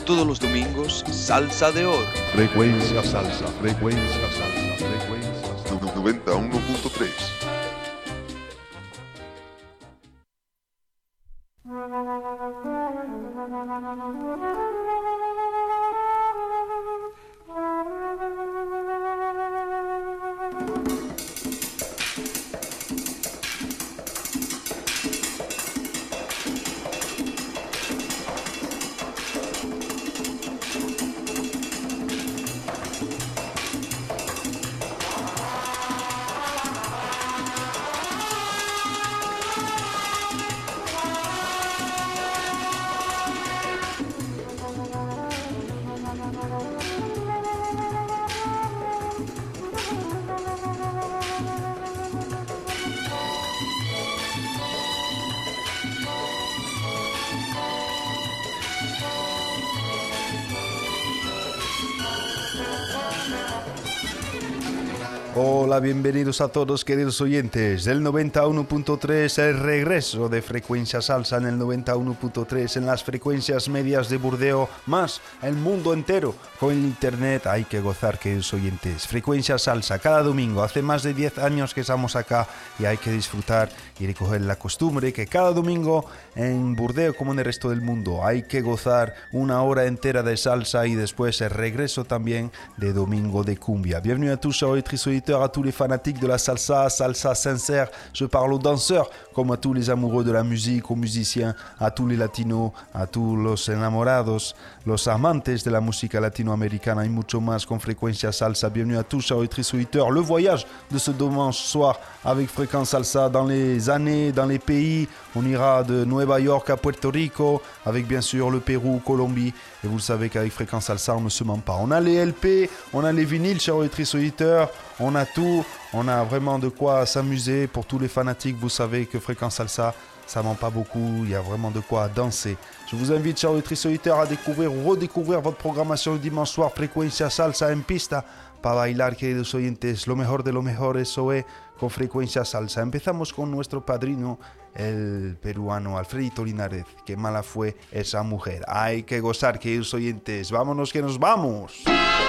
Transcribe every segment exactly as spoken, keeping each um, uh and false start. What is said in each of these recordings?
Todos los domingos, Salsa de Oro. Frecuencia salsa, frecuencia salsa, frecuencia salsa. noventa y uno punto tres. Hola, bienvenidos a todos, queridos oyentes del noventa y uno punto tres, el regreso de Frecuencia Salsa en el noventa y uno punto tres, en las frecuencias medias de Burdeos, más el mundo entero. Con el internet hay que gozar, queridos oyentes. Frecuencia Salsa, cada domingo, hace más de diez años que estamos acá y hay que disfrutar y recoger la costumbre que cada domingo en Burdeos, como en el resto del mundo, hay que gozar una hora entera de salsa y después el regreso también de domingo de cumbia. Bienvenue à tous, auditrices, auditeurs, à tous les fanatiques de la salsa, salsa sincère. Je parle aux danseurs comme à tous les amoureux de la musique, aux musiciens, à tous les latinos, à tous los enamorados, los amantes de la música latinoamericana y mucho más con Frecuencia Salsa. Bienvenue à tous, auditrices, auditeurs. Le voyage de ce dimanche soir avec Fréquence Salsa dans les années, dans les pays. On ira de Nueva York à Puerto Rico, avec bien sûr le Pérou, Colombie. Et vous le savez qu'avec Fréquence Salsa, on ne se ment pas. On a les L P, on a les vinyles, chers auditrices, auditeurs. On a tout, on a vraiment de quoi s'amuser. Pour tous les fanatiques, vous savez que Fréquence Salsa, ça ment pas beaucoup, il y a vraiment de quoi danser. Je vous invite, chers auditrices, auditeurs, à découvrir ou redécouvrir votre programmation le dimanche soir, Frecuencia Salsa en pista, para bailar, queridos oyentes, lo mejor de lo mejor, eso es, con Frecuencia Salsa. Empezamos con nuestro padrino, el peruano Alfredito Linares. Qué mala fue esa mujer. Hay que gozar, queridos oyentes. Vámonos que nos vamos.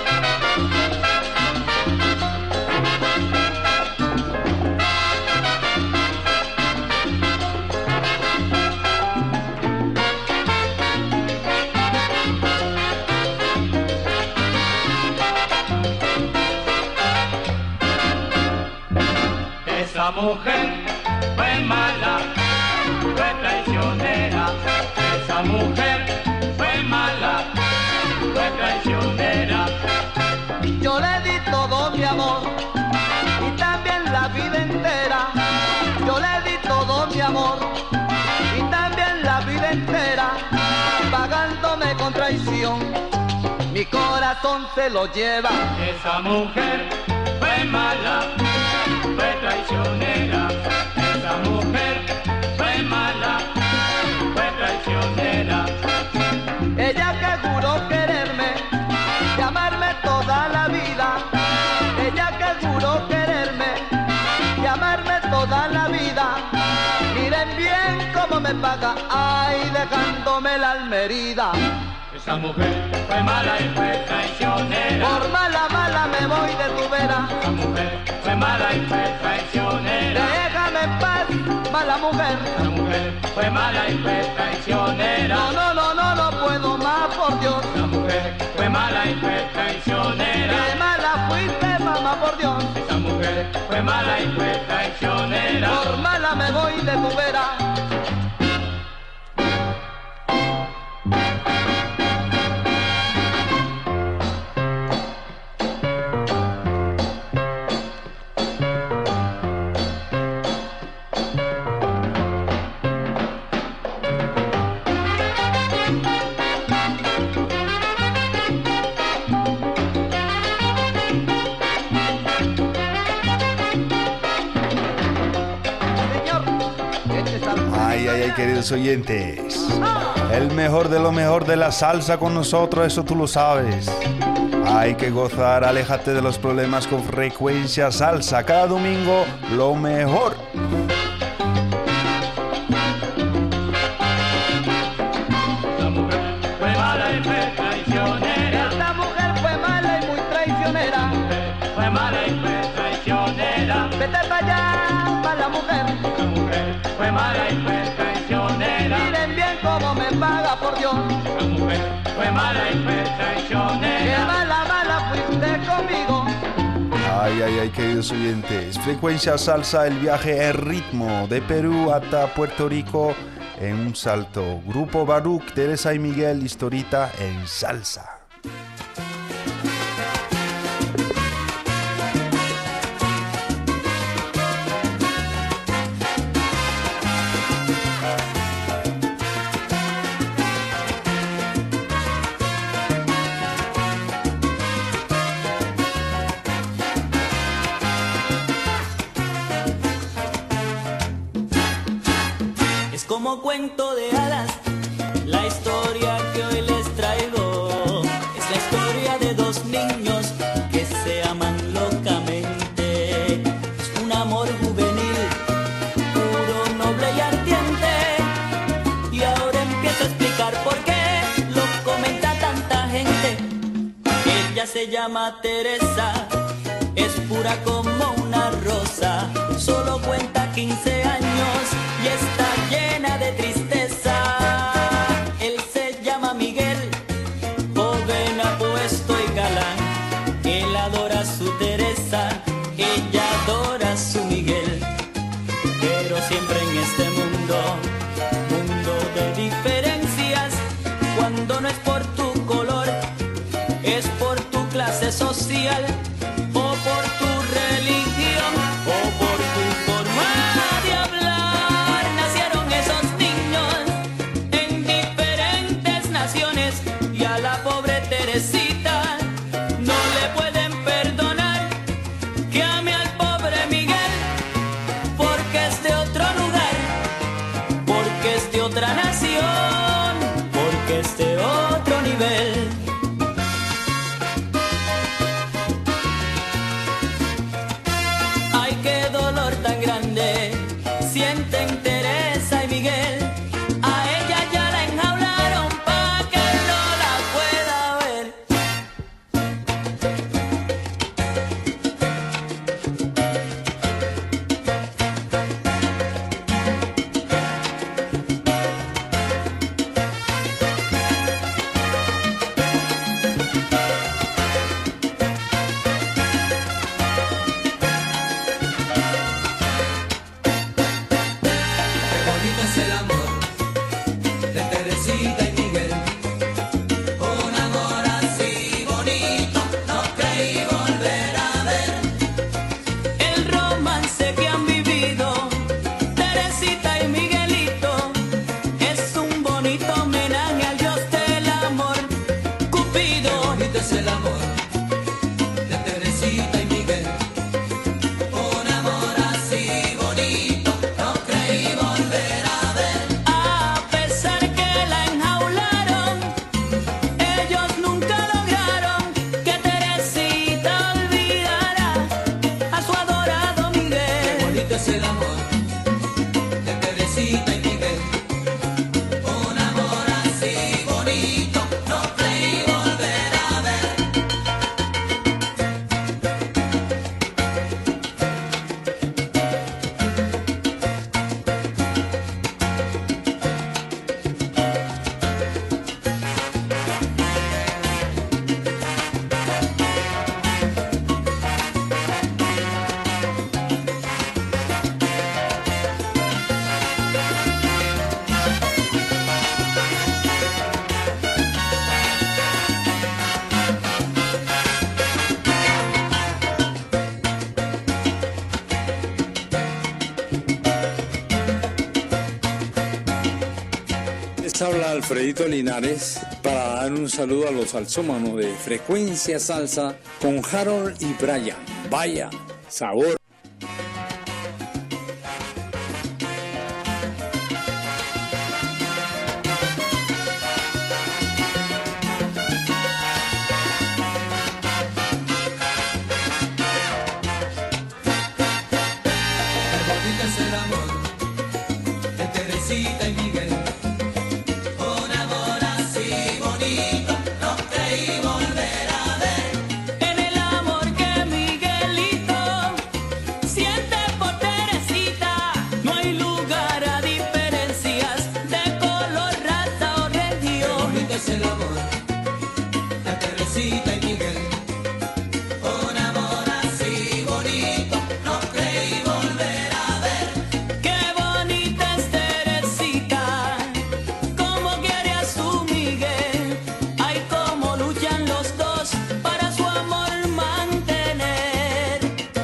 Esa mujer fue mala, fue traicionera. Esa mujer fue mala, fue traicionera. Yo le di todo mi amor y también la vida entera. Yo le di todo mi amor y también la vida entera. Pagándome con traición, mi corazón se lo lleva. Esa mujer fue mala, fue traicionera. Esa mujer fue mala, fue traicionera. Ella que juró quererme y amarme toda la vida. Ella que juró quererme y amarme toda la vida. Miren bien cómo me paga, ay, dejándome la alma herida. Esa mujer fue mala y fue traicionera. Por mala, mala me voy de tu vera. Esa mujer fue mala y fue traicionera. Déjame en paz, mala mujer. Esa mujer fue mala y fue traicionera. No, no, no, no, no puedo más, por Dios. Esa mujer fue mala y fue traicionera. Qué mala fuiste, mamá, por Dios. Esa mujer fue mala y fue traicionera. Por mala me voy de tu vera. Queridos oyentes, el mejor de lo mejor de la salsa con nosotros, eso tú lo sabes. Hay que gozar, aléjate de los problemas con Frecuencia Salsa. Cada domingo, lo mejor. La mujer fue mala y fue traicionera. esa mujer. Esa mujer fue mala y fue traicionera. Miren bien cómo me paga, por Dios. Esa mujer fue mala y fue Qué traicionera. mala, mala fuiste conmigo. Ay, ay, ay, queridos oyentes. Frecuencia Salsa, el viaje en ritmo de Perú hasta Puerto Rico en un salto. Grupo Baruch, Teresa y Miguel, Historita en salsa. Como cuento de hadas, la historia que hoy les traigo es la historia de dos niños que se aman locamente. Es un amor juvenil, puro, noble y ardiente. Y ahora empiezo a explicar por qué lo comenta tanta gente. Ella se llama Teresa, es pura como una rosa, solo cuenta quince años y está llena de tristeza. Él se llama Miguel, joven, apuesto y galán. Él adora a su Teresa, ella adora a su Miguel. Pero siempre en este mundo, mundo de diferencias, cuando no es por tu color, es por tu clase social, o por tu religión, o por tu forma de hablar. Nacieron esos niños en diferentes naciones y a la pobre Teresita no le pueden perdonar que ame al pobre Miguel, porque es de otro lugar, porque es de otra nación, porque es de otro nivel. Tan grande sienten Teresa y Miguel. A ella ya la enjaularon pa' que no la pueda ver. Habla Alfredito Linares para dar un saludo a los salsómanos de Frecuencia Salsa con Harold y Brian. Vaya sabor. En el amor que Miguelito es el amor de Teresita y Miguel. Un amor así bonito no creí volver a ver. Qué bonita es Teresita, cómo quiere a su Miguel. Ay, cómo luchan los dos para su amor mantener.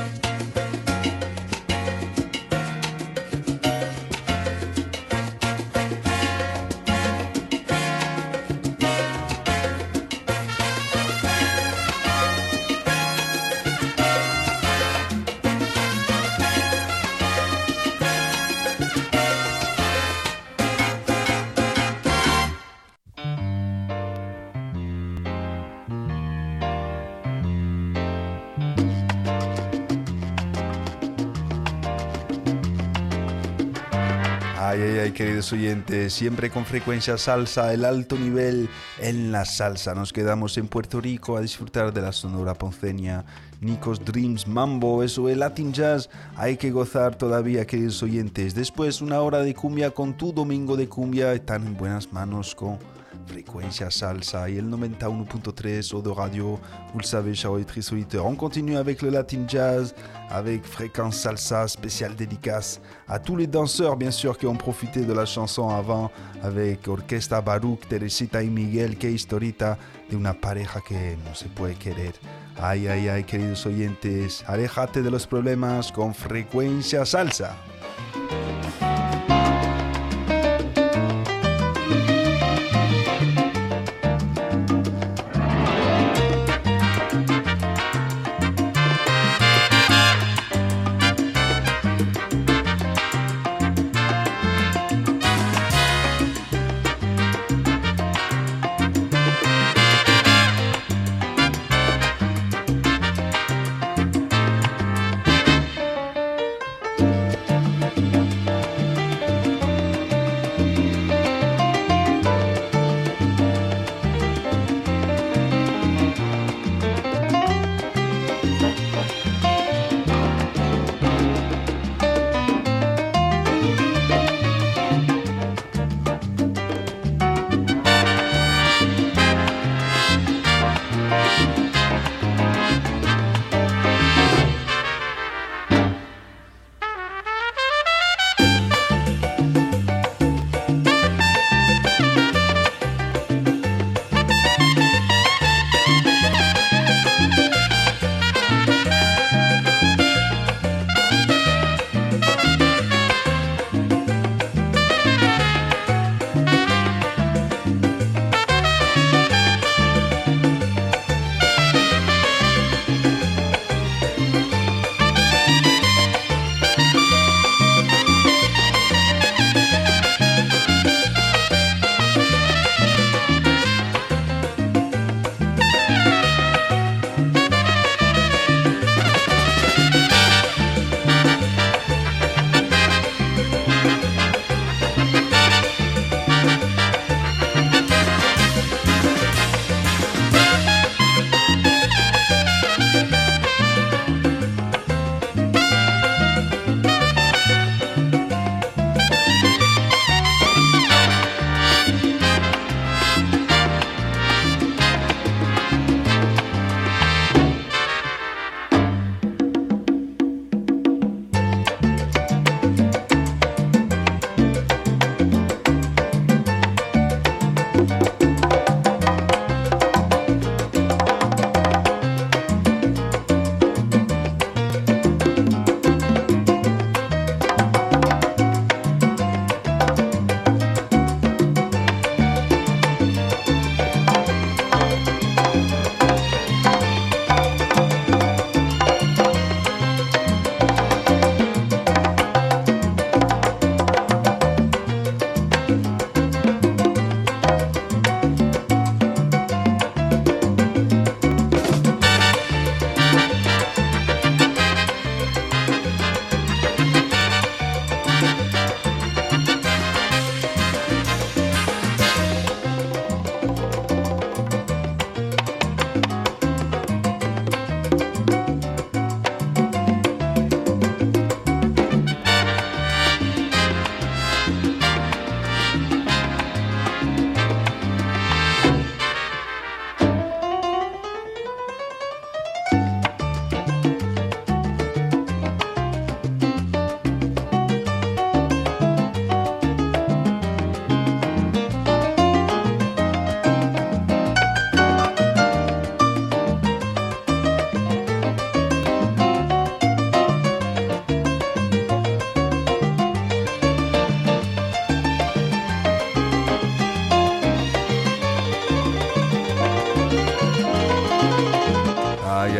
Ay, ay, ay, queridos oyentes, siempre con Frecuencia Salsa, el alto nivel en la salsa. Nos quedamos en Puerto Rico a disfrutar de la sonora ponceña, Nico's Dreams, Mambo, eso es Latin Jazz. Hay que gozar todavía, queridos oyentes. Después una hora de cumbia con tu domingo de cumbia. Están en buenas manos con Frecuencia Salsa et le quatre-vingt-un point trois Eau de Radio. Vous le savez, chers auditrices et auditeurs. On continue avec le Latin Jazz, avec Fréquence Salsa, spéciale dédicace à tous les danseurs, bien sûr, qui ont profité de la chanson avant, avec Orquesta Baruch, Teresita y Miguel. Qué historita de una pareja que no se puede querer. Ay, ay, ay, queridos oyentes, aléjate de los problemas con Frecuencia Salsa.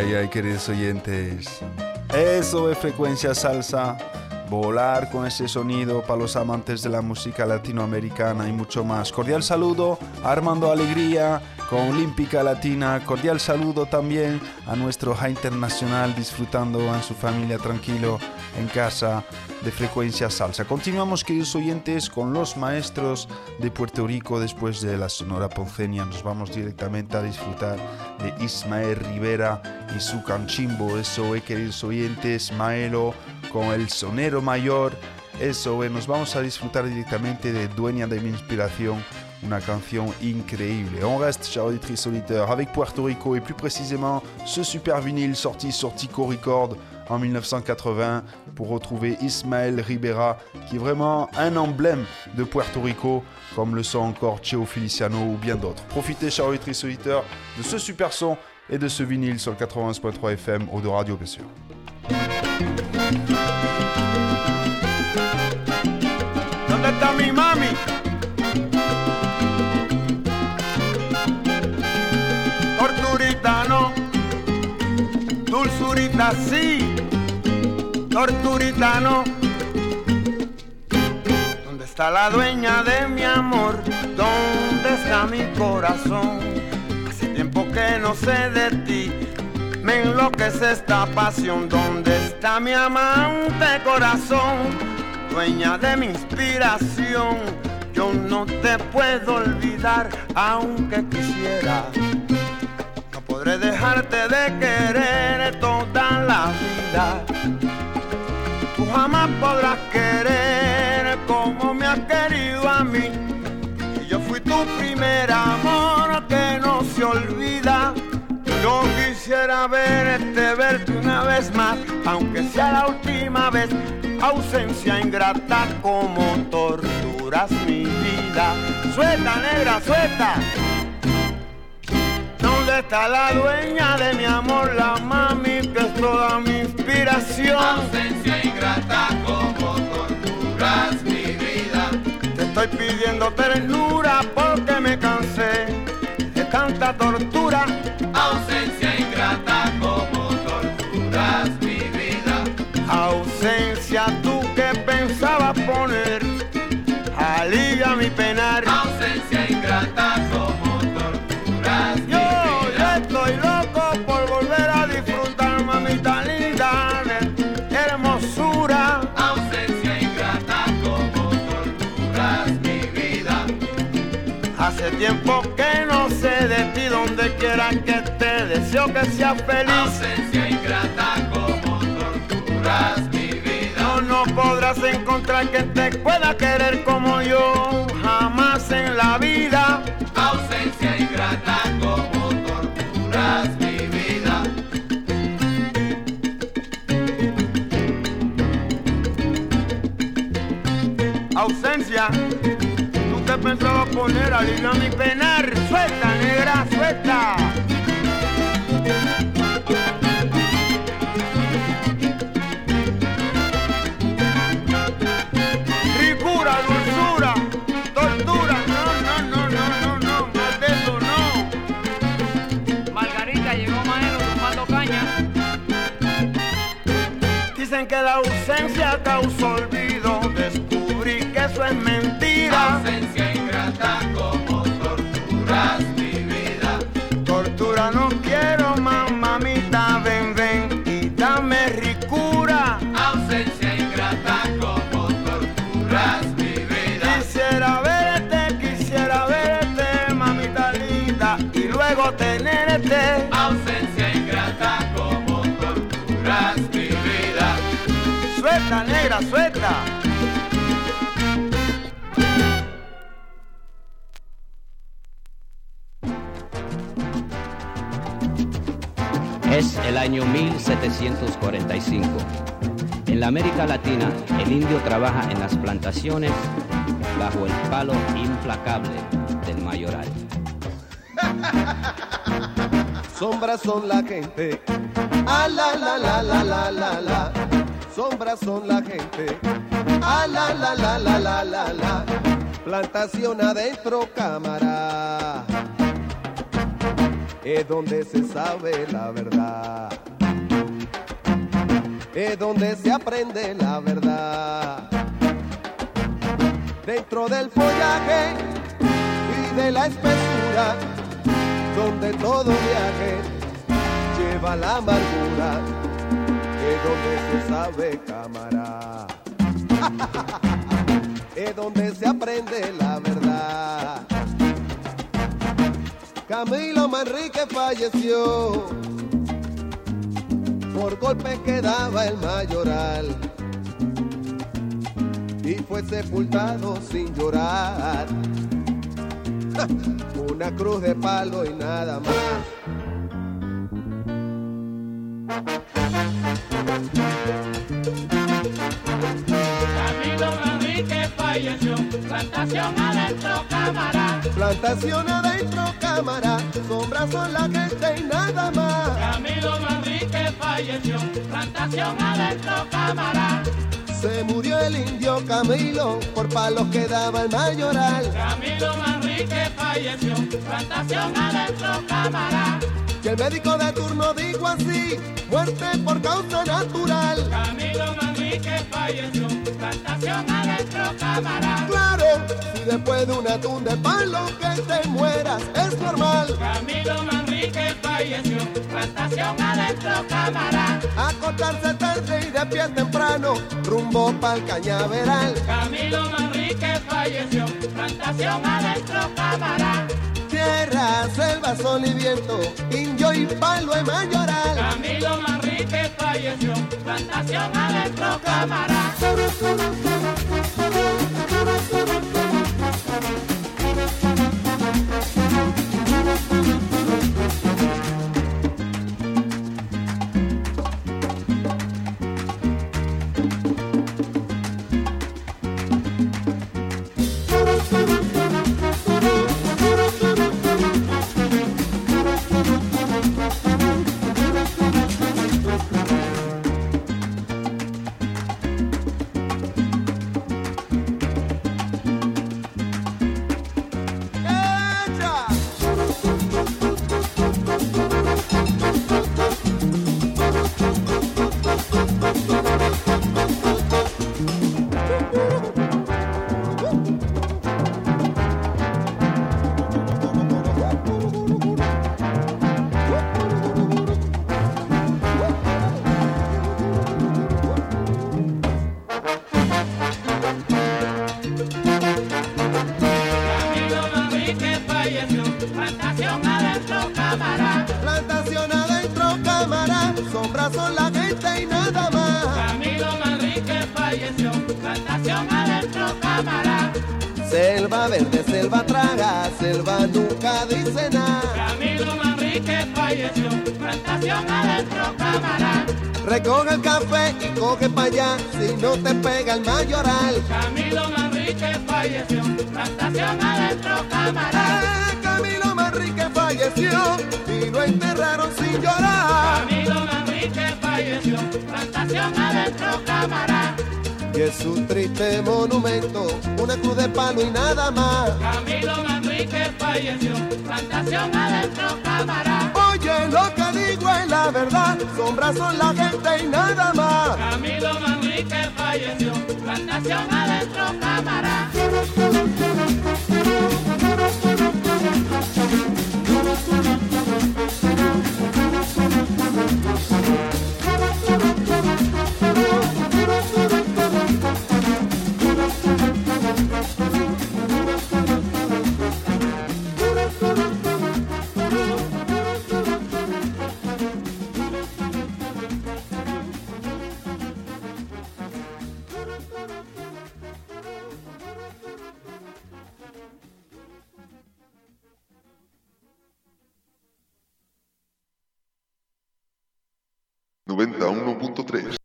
ay, ay, queridos oyentes. Eso es Frecuencia Salsa. Volar con ese sonido para los amantes de la música latinoamericana y mucho más. Cordial saludo a Armando Alegría con Olímpica Latina. Cordial saludo también a nuestro High Internacional disfrutando en su familia tranquilo en casa de Frecuencia Salsa. Continuamos, queridos oyentes, con los maestros de Puerto Rico. Después de la Sonora Ponceña nos vamos directamente a disfrutar de Ismael Rivera y su canchimbo. Eso es, queridos oyentes, Maelo con el sonero mayor. Eso es, nos vamos a disfrutar directamente de Dueña de mi inspiración, una canción increíble. On reste, chers auditrices auditeurs, avec Puerto Rico et plus précisément ce super vinyle sorti sur Tico Records en dix-neuf cent quatre-vingts pour retrouver Ismael Rivera, qui est vraiment un emblème de Puerto Rico, comme le sont encore Cheo Feliciano ou bien d'autres. Profitez, chers auditrices auditeurs, de ce super son et de ce vinyle sur le quatre-vingt-onze point trois F M, Eau de Radio, bien sûr. ¿Dónde está mi mami? Torturita no, dulzurita sí, torturita no. ¿Dónde está la dueña de mi amor? ¿Dónde está mi corazón? Hace tiempo que no sé de ti, me enloquece esta pasión. ¿Dónde está mi amante corazón? Dueña de mi inspiración, yo no te puedo olvidar, aunque quisiera. No podré dejarte de querer toda la vida. Tú jamás podrás querer como me has querido a mí. Y yo fui tu primer amor que no se olvida. Yo quisiera verte, verte una vez más, aunque sea la última vez. Ausencia ingrata, como torturas mi vida. Suelta, negra, suelta. ¿Dónde está la dueña de mi amor? La mami que es toda mi inspiración. Ausencia ingrata, como torturas mi vida. Te estoy pidiendo ternura porque me cansé de tanta tortura. Ausencia ingrata, como torturas mi vida. Ausencia, tú que pensabas poner alivia mi penar. Ausencia ingrata, como torturas mi yo, vida. Yo estoy loco por volver a disfrutar, mamita linda, de hermosura. Ausencia ingrata, como torturas mi vida. Hace tiempo que no sé de ti, donde quiera que esté, deseo que seas feliz. Ausencia ingrata, como torturas mi vida. No, no podrás encontrar quien te pueda querer como yo, jamás en la vida. Ausencia ingrata, como torturas mi vida. Ausencia, tú te pensabas poner alivio a mi penar. Suelta, negra, suelta. Ricura, dulzura, tortura, no, no, no, no, no, no, más de eso no. Margarita, llegó Maelo tomando caña. Dicen que la ausencia causa olvido, descubrí que eso es mentira. Ausencia ingrata, como torturas mi vida. Tortura no quiero, mamita, ven, ven y dame ricura. Ausencia ingrata, como torturas mi vida. Quisiera verte, quisiera verte, mamita linda, y luego tenerte. Ausencia ingrata, como torturas mi vida. Suelta, negra, suelta. Es el año mil setecientos cuarenta y cinco. En la América Latina, el indio trabaja en las plantaciones bajo el palo implacable del mayoral. Sombras son la gente, ah, la, la, la, la, la, la, la. Sombras son la gente, ah, la, la, la, la, la, la, la. Plantación adentro, cámara. es donde se sabe la verdad, es donde se aprende la verdad. Dentro del follaje y de la espesura, donde todo viaje lleva la amargura, es donde se sabe cámara, es donde se aprende la verdad. Camilo Manrique falleció por golpe que daba el mayoral y fue sepultado sin llorar. Una cruz de palo y nada más. Camilo Manrique falleció, plantación adentro cámara. Plantación adentro cámara, sombras son la gente y nada más. Camilo Manrique falleció, plantación adentro cámara. Se murió el indio Camilo por palos que daba el mayoral. Camilo Manrique falleció, plantación adentro cámara. Que el médico de turno dijo así, muerte por causa natural. Camilo Manrique falleció, plantación adentro cámara. Claro, si después de un atún de palo que te mueras es normal. Camilo Manrique falleció, plantación adentro cámara. Acostarse tarde y de pie temprano, rumbo pa'l cañaveral. Camilo Manrique falleció, plantación adentro cámara. Tierra, selva, sol y viento, indio y palo y mayoral. Camilo Manrique falleció, plantación adentro cámara. Plantación adentro cámara. Plantación adentro cámara, sombras son la gente y nada más. Camilo Manrique falleció, plantación adentro cámara. Selva verde, selva traga, selva nunca dice nada. Camilo Manrique falleció, plantación adentro cámara. Recoge el café y coge pa' allá, si no te pega el mayoral. Camilo Manrique falleció, plantación adentro cámara. Eh, Camilo Manrique falleció y lo enterraron sin llorar. Camilo Manrique falleció, plantación adentro cámara. Y es un triste monumento, una cruz de palo y nada más. Camilo Manrique falleció, plantación adentro cámara. Oye, lo que digo es la verdad, sombras son la gente y nada más. Camilo Manrique falleció, plantación adentro cámara. noventa y uno punto tres.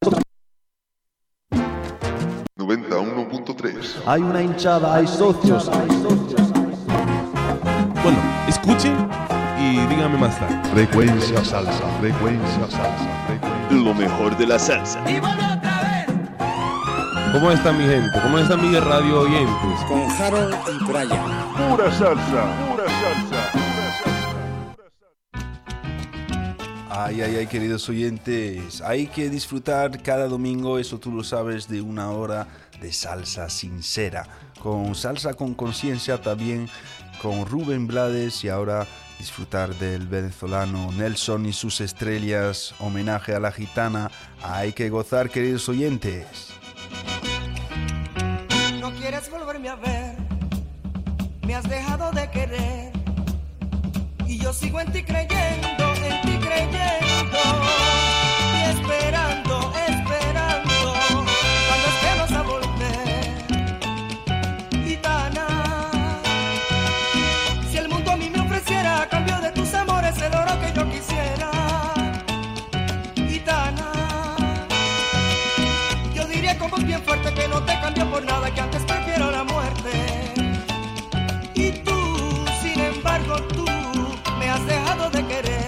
noventa y uno punto tres. Hay una hinchada, hay socios, hay socios. Bueno, escuchen y díganme más tarde. Frecuencia salsa, frecuencia salsa, frecuencia. Lo mejor de la salsa. Y vuelve otra vez. ¿Cómo está mi gente? ¿Cómo están mis radio oyentes? Con Harold y Brian. Pura salsa, pura salsa. Ay, ay, ay, queridos oyentes, hay que disfrutar cada domingo, eso tú lo sabes, de una hora de salsa sincera, con salsa con conciencia también, con Rubén Blades, y ahora disfrutar del venezolano Nelson y sus estrellas, homenaje a la gitana. Hay que gozar, queridos oyentes. No quieres volverme a ver, me has dejado de querer, y yo sigo en ti creyendo, en ti creyendo, y esperando, esperando, cuando es que vas a volver, gitana. Si el mundo a mí me ofreciera a cambio de tus amores el oro que yo quisiera, gitana, yo diría con voz bien fuerte que no te cambio por nada, que antes prefiero la muerte. Y tú, sin embargo, tú me has dejado de querer.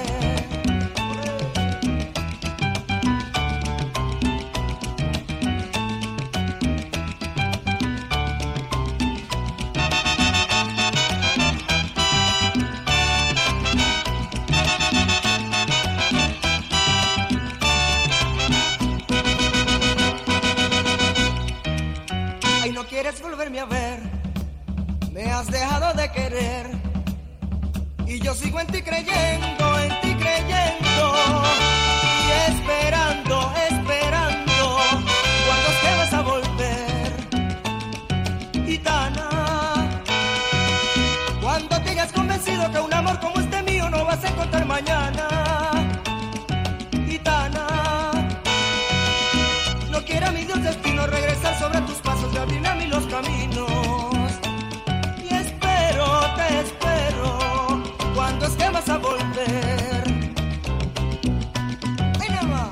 Ay, no quieres volverme a ver, me has dejado de querer, y yo sigo en ti creyendo, en ti creyendo, y esperando, esperando, cuando es que vas a volver, gitana. Cuando te hayas convencido que un amor como este mío no vas a encontrar mañana, gitana. No quiera mi Dios destino regresar sobre tus pasos y abrir a mí los caminos, y espero, te espero, ¿cuándo es que vas a volver? ¡Ay, nada más!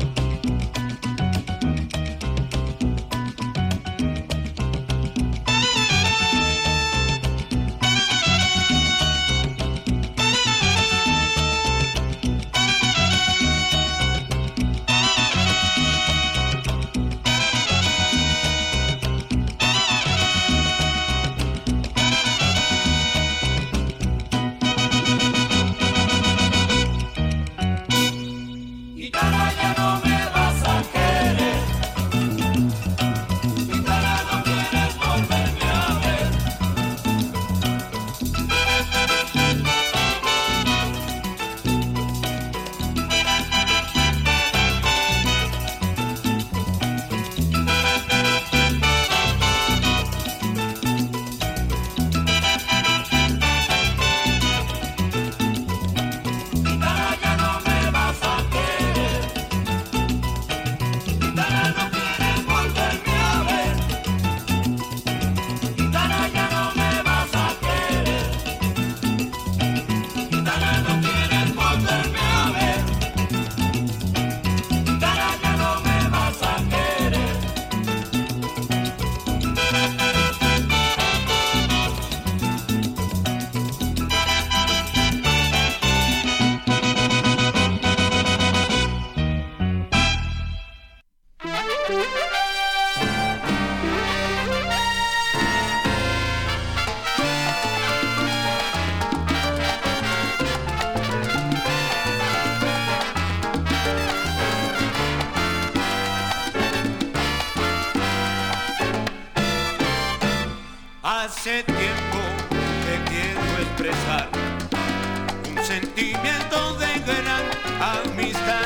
Hace tiempo que quiero expresar un sentimiento de gran amistad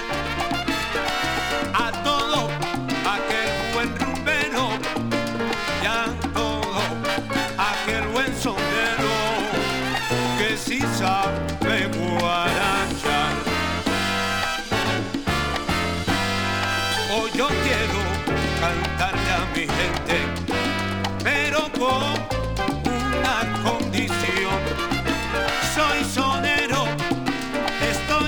a todo aquel buen rumbero y a todo aquel buen sonero que sí sabe guarachar. Hoy yo quiero cantarle a mi gente, pero con una condición: soy sonero, estoy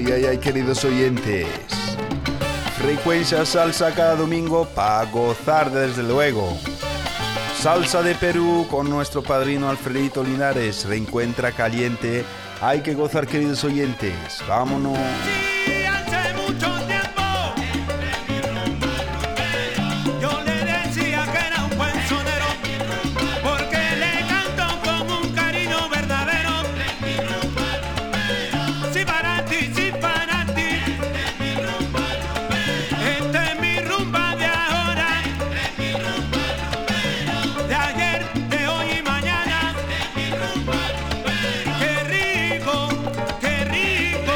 Ay, ay, ay, queridos oyentes. Frecuencia Salsa cada domingo para gozar desde luego. Salsa de Perú con nuestro padrino Alfredito Linares. Reencuentra caliente. Hay que gozar, queridos oyentes. Vámonos. Sí, hace mucho tiempo yo le decía que era un buen sonero, porque le canto con un cariño verdadero. Sí para ti, sí para ti. Esta es mi rumba de ahora, de ayer, de hoy y mañana. Qué rico, qué rico.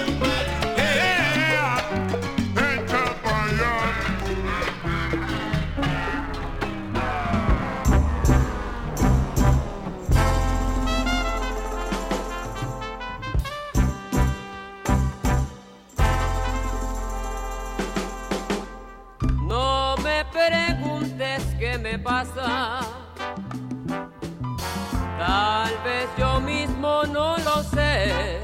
Yeah. Echa pa' allá. No me preguntes qué me pasa, tal vez yo mismo no lo sé.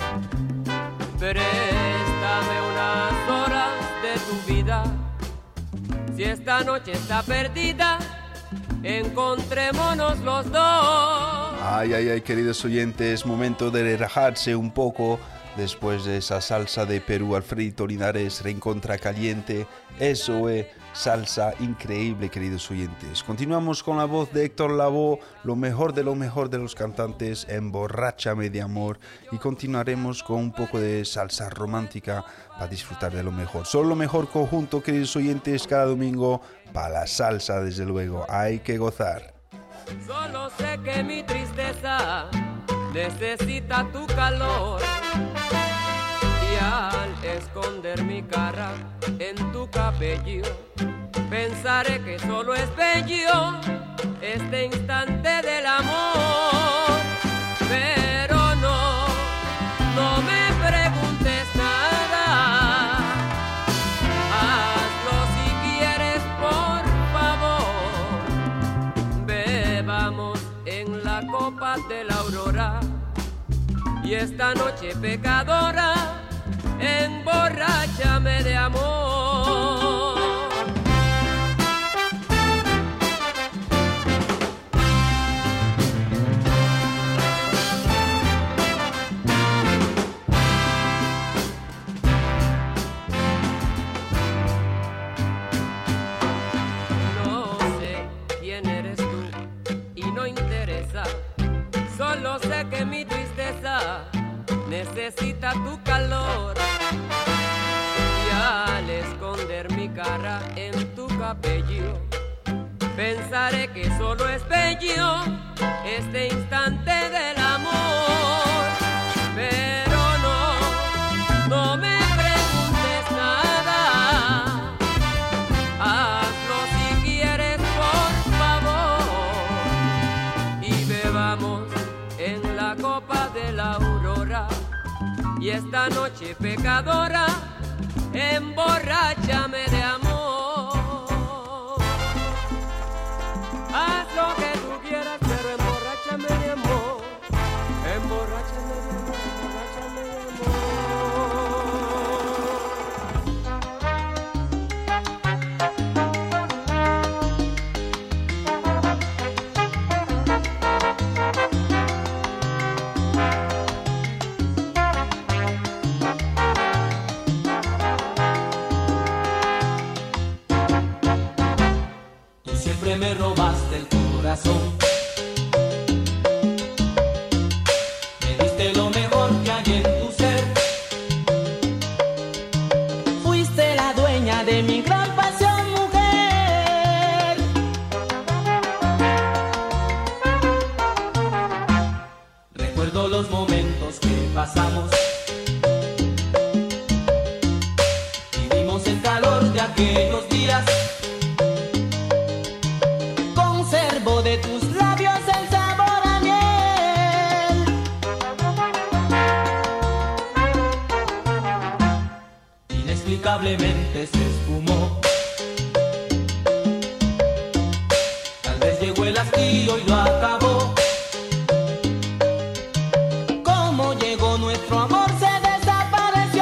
Préstame unas horas de tu vida, si esta noche está perdida, encontrémonos los dos. Ay, ay, ay, queridos oyentes, momento de relajarse un poco después de esa salsa de Perú. Alfredito Linares, Reencontra caliente. Eso es salsa increíble, queridos oyentes. Continuamos con la voz de Héctor Lavoe, lo mejor de lo mejor de los cantantes, Emborráchame de amor, y continuaremos con un poco de salsa romántica para disfrutar de lo mejor. Solo lo mejor conjunto, queridos oyentes, cada domingo para la salsa, desde luego. Hay que gozar. Solo sé que mi tristeza necesita tu calor, y al esconder mi cara en tu cabello, pensaré que solo es bello este instante del amor. Pero no, no me preguntes nada, hazlo si quieres, por favor. Bebamos en la copa de la aurora, y esta noche pecadora, emborráchame de amor. No sé quién eres tú y no interesa, solo sé que mi tristeza necesita tu calor, y al esconder mi cara en tu cabello, pensaré que solo es bello este instante del amor. Pero no, no me preguntes nada, hazlo si quieres, por favor, y bebamos en la copa de la aurora, y esta noche pecadora, emborráchame de amor. Haz lo que tú quieras, pero emborráchame de amor. Emborráchame de amor, emborráchame de amor. Siempre me robaste el corazón, me diste lo mejor que hay en tu ser. Fuiste la dueña de mi gran pasión, mujer. Recuerdo los momentos que pasamos, vivimos el calor de aquellos días. De tus labios el sabor a miel. Inexplicablemente se esfumó. Tal vez llegó el hastío y lo acabó. Como llegó nuestro amor se desapareció.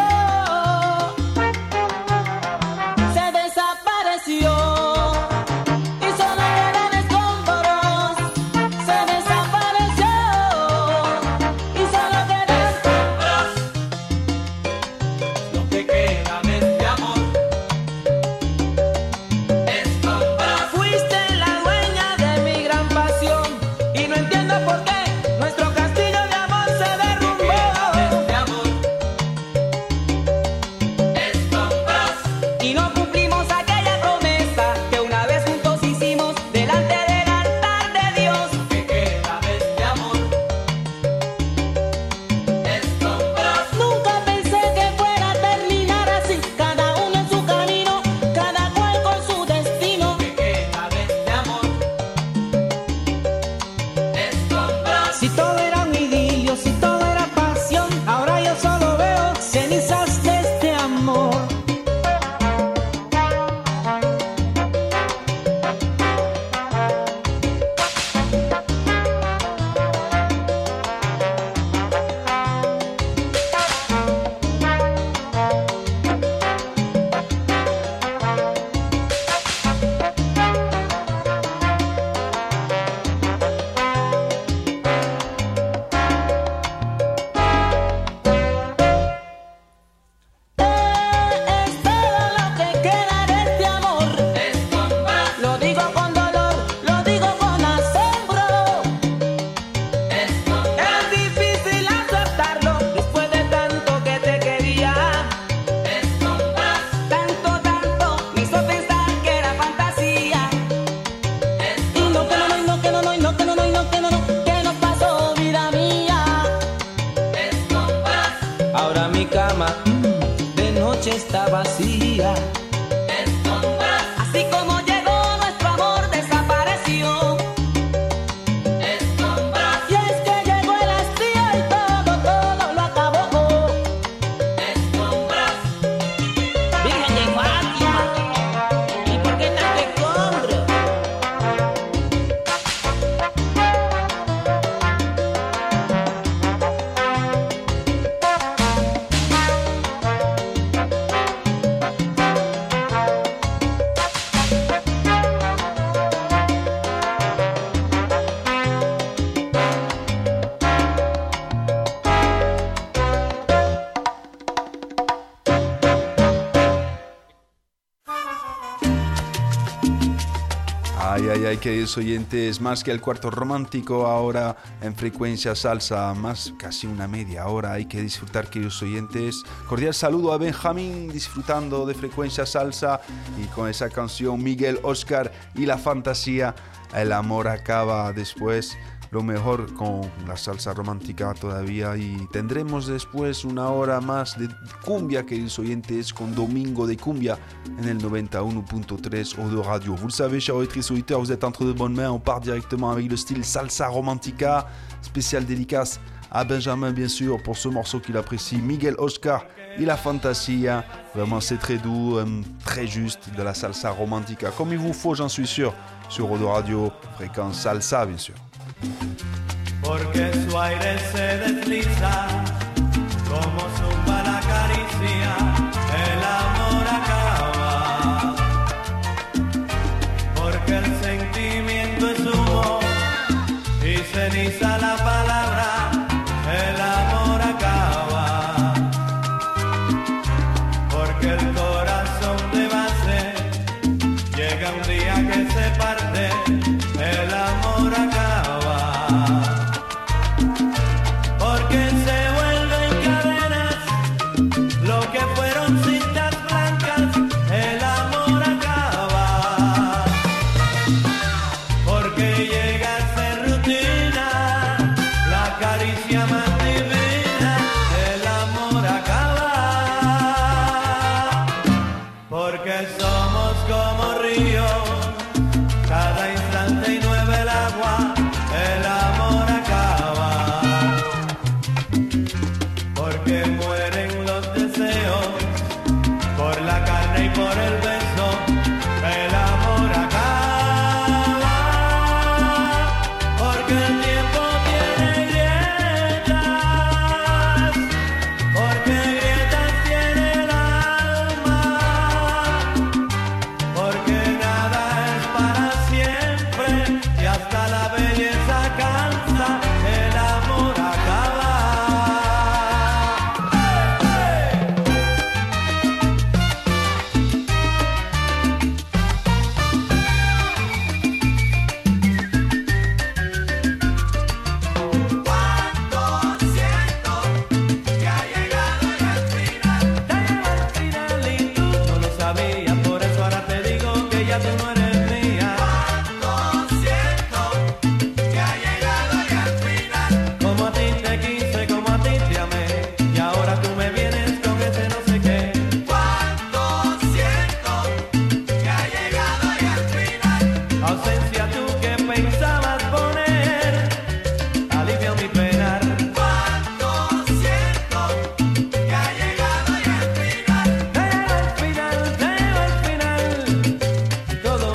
noche está vacía. Escombros. Así como llegó nuestro amor desapareció. Escombros. Y es que llegó el hastío y todo, todo lo acabó. Escombros. Virgen de Fátima, ¿y por qué tanto escombro? Ay, ay, ay, queridos oyentes, más que el cuarto romántico ahora en frecuencia salsa, más casi una media hora, hay que disfrutar, queridos oyentes. Cordial saludo a Benjamín, disfrutando de frecuencia salsa y con esa canción Miguel Oscar y la fantasía, el amor acaba después. Lo mejor con la salsa romántica todavía y tendremos después una hora más de cumbia, queridos oyentes, con Domingo de Cumbia en el quatre-vingt-un point trois Eau de Radio. Vous le savez, chers auditrices et auditeurs, vous êtes entre de bonnes mains. On part directement avec le style salsa romantica, spécial dédicace à Benjamin, bien sûr, pour ce morceau qu'il apprécie, Miguel Oscar y la fantasía. Vraiment, c'est très doux, euh, très juste, de la salsa romantica, comme il vous faut, j'en suis sûr, sur Eau de Radio, fréquence salsa, bien sûr. Porque su aire se desliza, como zumba la caricia, el amor acaba. Porque el sentimiento es humo y ceniza la palabra, el amor acaba. Porque el corazón de base llega un día que se parte, el amor acaba. Porque se vuelven cadenas lo que fueron cintas blancas, el amor acaba. Porque llega a ser rutina la caricia más divina, el amor acaba. Porque somos como ríos, cada instante innueve el agua, el amor acaba. Porque mueren los deseos por la carne y por el beso, el amor acaba. Porque el tiempo tiene grietas, porque grietas tiene el alma. Porque nada es para siempre y hasta la belleza cansa, el amor acaba. Cuando siento que ha llegado y al final, Te llevo al final y tú no lo sabías, por eso ahora te digo que ya tú no eres mía. cuando siento que ha llegado y al final, Como a ti te quise, como a ti te amé, y ahora tú me vienes con ese no sé qué. cuando siento que ha llegado y al final, Ausencia tú que pensabas poner, alivia mi penar. cuando siento que ha llegado y al final, Te llevo al final, te llevo al final, y todo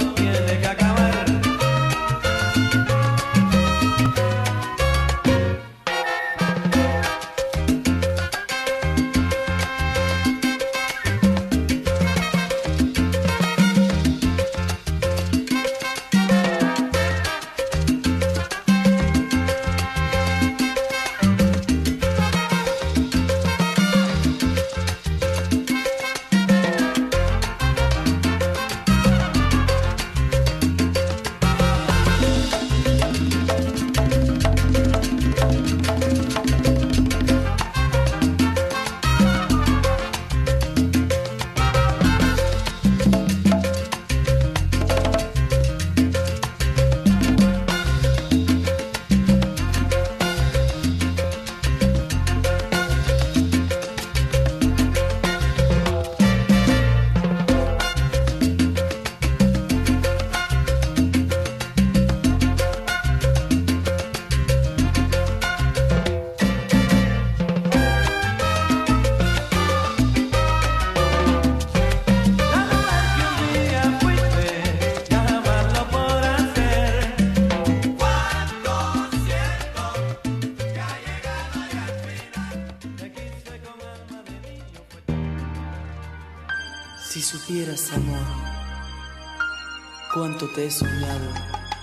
Si supieras, amor, cuánto te he soñado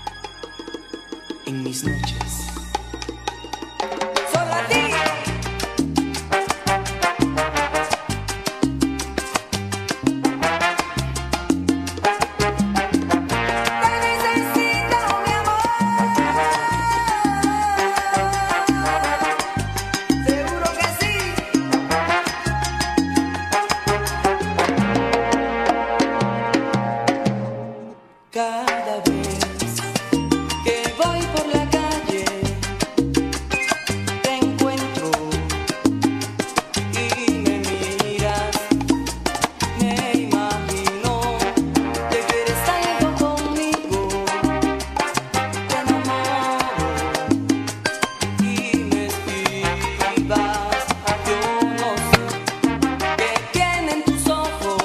en mis noches. Solo a ti. Cada vez que voy por la calle te encuentro y me miras, me imagino que quieres algo conmigo, te enamoro y me esquivas. Yo no sé qué tienen tus ojos.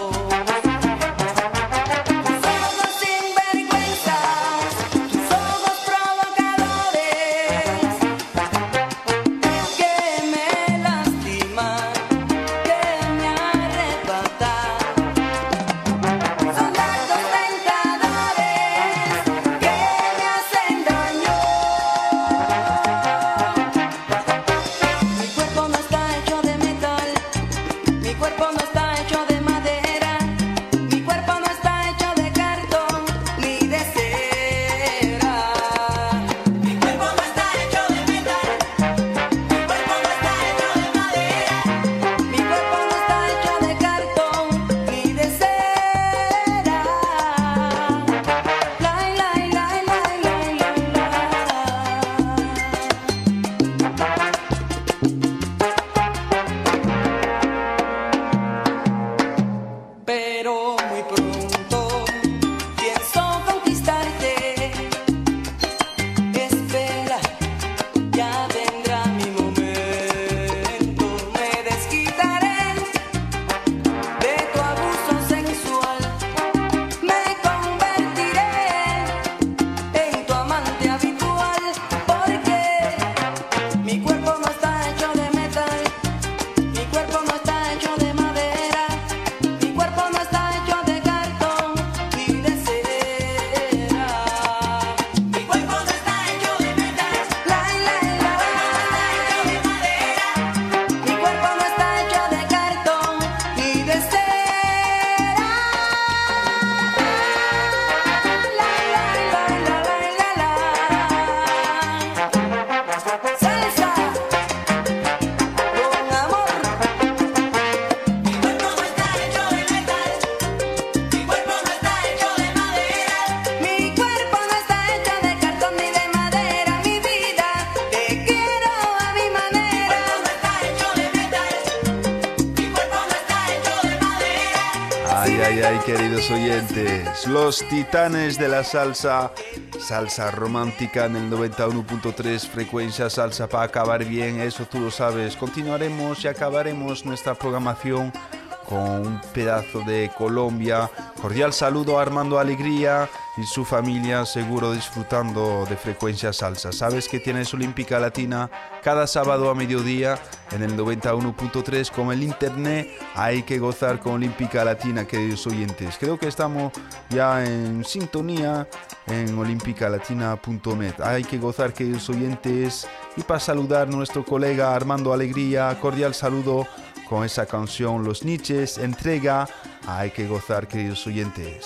Pero muy pronto pienso conquistarte. Espera, ya vendrá mi momento. Me desquitaré de tu abuso sexual. Me convertiré en tu amante habitual. Porque mi cuerpo no está hecho de metal. Mi cuerpo no está hecho de madera. Mi cuerpo no está hecho de cartón ni de cera. Mi cuerpo no está hecho de metal. La, la, la, la, de madera. Mi cuerpo no está hecho de cartón ni de cera. La, la, la, la, la, la, la. Salsa con amor. Mi cuerpo no está hecho de metal. Mi cuerpo no está hecho de madera. Mi cuerpo no está hecho de cartón ni de madera. Mi vida, te quiero a mi manera. Mi cuerpo no está hecho de metal. Mi cuerpo no está hecho de madera. Ay, ay, ay, queridos oyentes, los titanes de la salsa, salsa romántica en el noventa y uno punto tres, frecuencia salsa para acabar bien, eso tú lo sabes. Continuaremos y acabaremos nuestra programación con un pedazo de Colombia. Cordial saludo a Armando Alegría y su familia, seguro disfrutando de frecuencia salsa. Sabes que tienes Olímpica Latina cada sábado a mediodía en el noventa y uno punto tres con el internet. Hay que gozar con Olímpica Latina, queridos oyentes. Creo que estamos ya en sintonía en olímpica latina punto net. Hay que gozar, queridos oyentes. Y para saludar a nuestro colega Armando Alegría, cordial saludo con esa canción Los Niches, entrega Hay que gozar, queridos oyentes.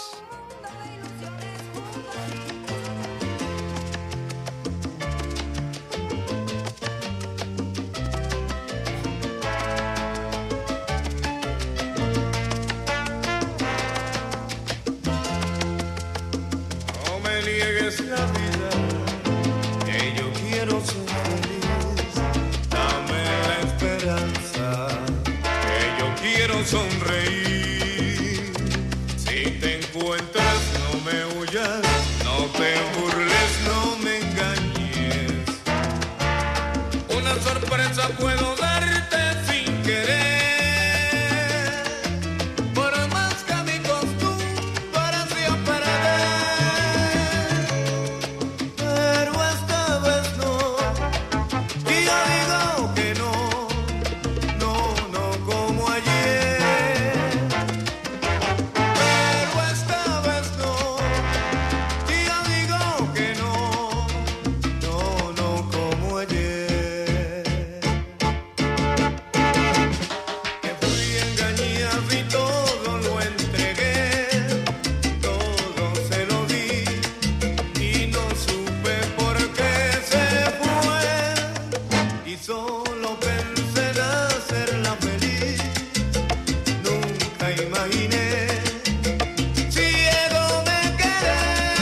No me niegues la vida, que yo quiero ser feliz. Dame la esperanza, que yo quiero sonreír. Si te encuentro imaginé. Ciego me quedé.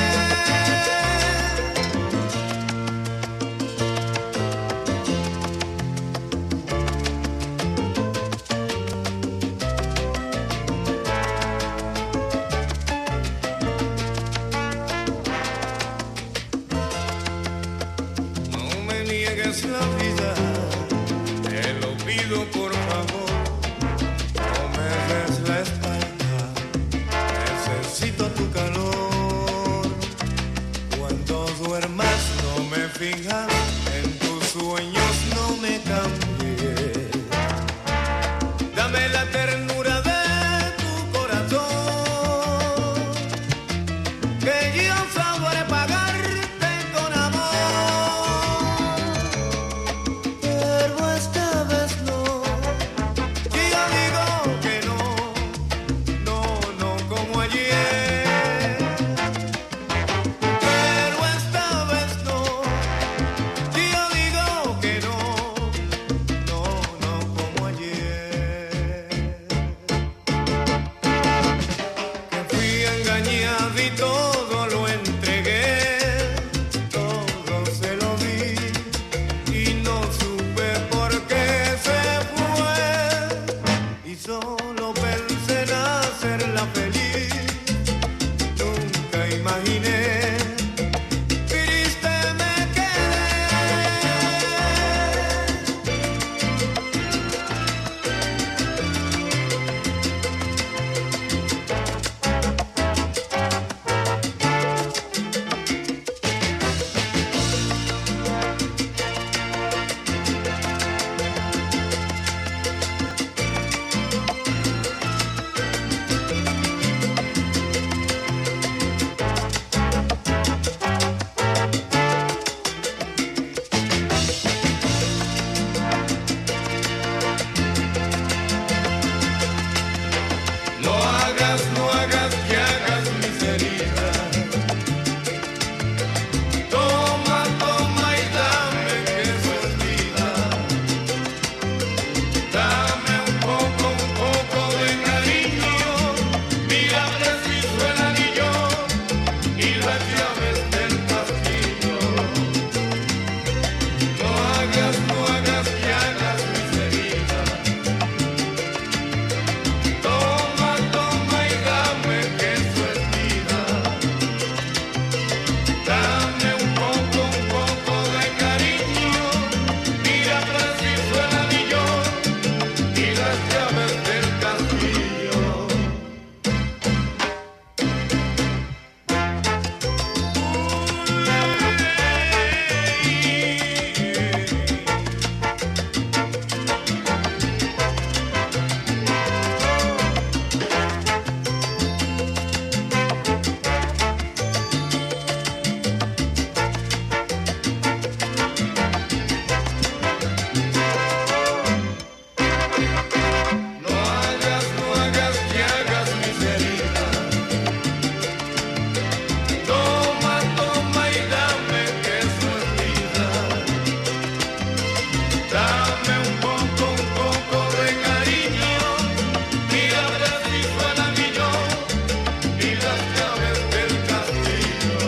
No me niegues la vida, te lo pido por favor. No me des la espalda, necesito tu calor. Cuando duermas no me fijas, en tus sueños no me cambies. Dame la ternura de tu corazón, que yo sabré pagarte con amor. Pero esta vez no, yo digo que no, no, no como ayer. Pero esta vez no, yo digo que no, no, no como ayer. Que fui engañado y todo lo entregué, todo se lo di y no supe por qué se fue. Y solo pensé en hacerla feliz, nunca imaginé. Triste me quedé. No hagas, no hagas que hagas mis heridas. Toma, toma y dame que eso es vida. Dame un poco, un poco de cariño. Mira preciso el anillo y las llaves del castillo. No hagas, no hagas que hagas mis heridas. Toma, toma y dame que eso es vida. Dame un poco, un poco de cariño. Mira preciso el anillo y las llaves del castillo. No hagas, no hagas que hagas mis heridas. Toma, toma y dame que eso es vida. Dame un poco, un poco de cariño. Mira preciso el anillo y las llaves del castillo.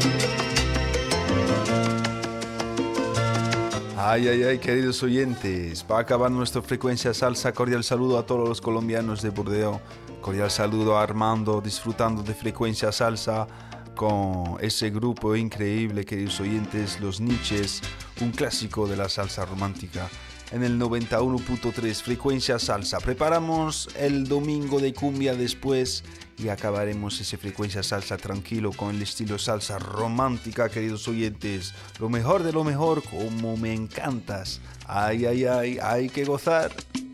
Ay, ay, ay, queridos oyentes, va a acabar nuestra frecuencia salsa. Cordial saludo a todos los colombianos de Burdeos. Cordial saludo a Armando, disfrutando de frecuencia salsa con ese grupo increíble, queridos oyentes, Los Niches, un clásico de la salsa romántica. En el noventa y uno punto tres, frecuencia salsa. Preparamos el domingo de cumbia después y acabaremos ese frecuencia salsa tranquilo con el estilo salsa romántica, queridos oyentes. Lo mejor de lo mejor, como me encantas. Ay, ay, ay, hay que gozar.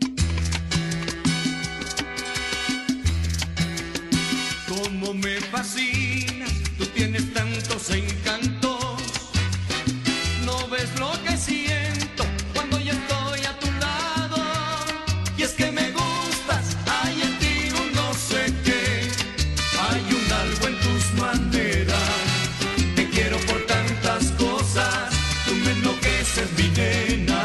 Como me fascina, tú tienes tantos encantos. No ves lo que siento cuando yo estoy a tu lado. Y es que me gustas, hay en ti un no sé qué. Hay un algo en tus maneras. Te quiero por tantas cosas, tú me enloqueces, mi nena.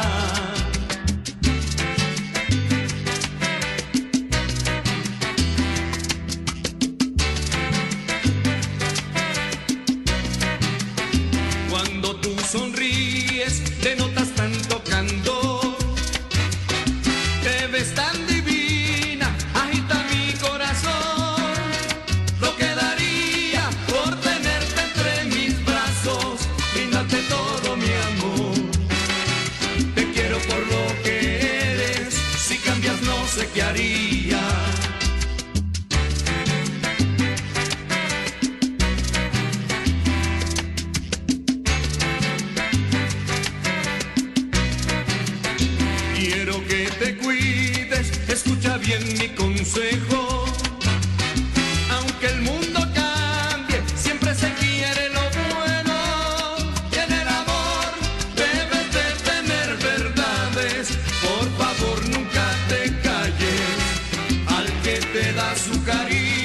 consejo. Aunque el mundo cambie, siempre se quiere lo bueno. Y en el amor debes de tener verdades. Por favor, nunca te calles al que te da su cariño.